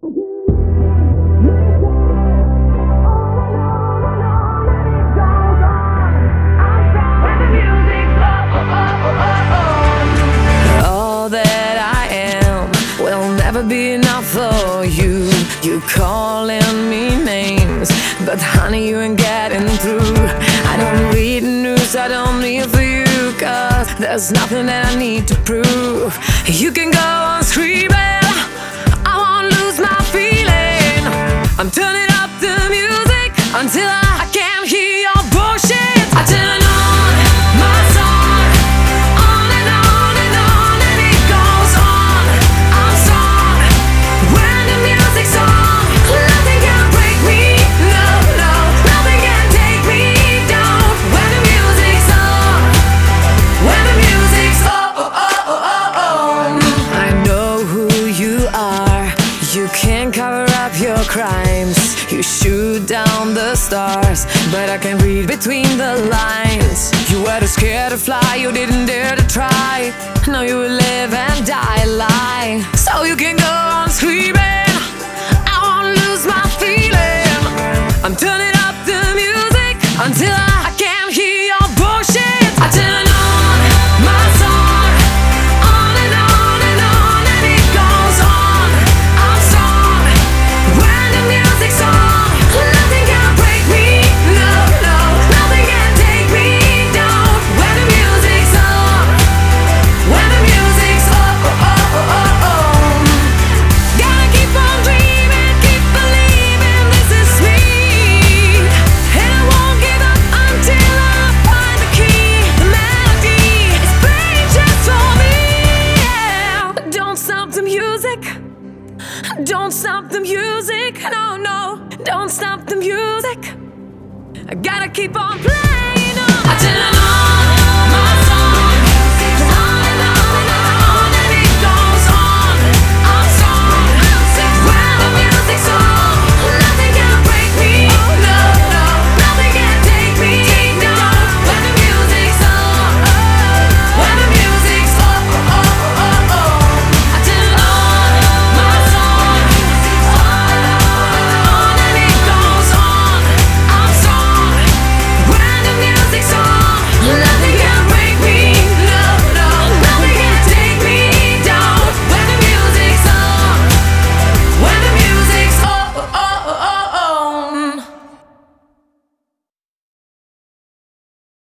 All that I am will never be enough for you. You calling me names, but honey, you ain't getting through. I don't read news, I don't need for you, 'cause there's nothing that I need to prove. You can go on screaming, I won't lose my feeling. I'm turning up the music until I can't hear your bullshit. I turn on my song, on and on and on, and it goes on. I'm strong when the music's on. Nothing can break me, no, no. Nothing can take me down when the music's on. When the music's on. I know who you are. You can't cover up your crimes. You shoot down the stars, but I can read between the lines. You were too scared to fly, you didn't dare to try. Now you will live and die lying. So you can go on screaming, I won't lose my feeling. I'm turning up the music until I can't hear your bullshit. I turn on my song, on and on and on, and it goes on. I'm strong when the music's on. Nothing can break me, no, no. Nothing can take me down when the music's on. When the music's on. Gotta keep on dreaming, keep believing this is me. And I won't give up until I find the key. The melody is playing just for me, yeah. Don't stop the music. Don't stop the music. No, no. Don't stop the music. I gotta keep on playing on. I turn on.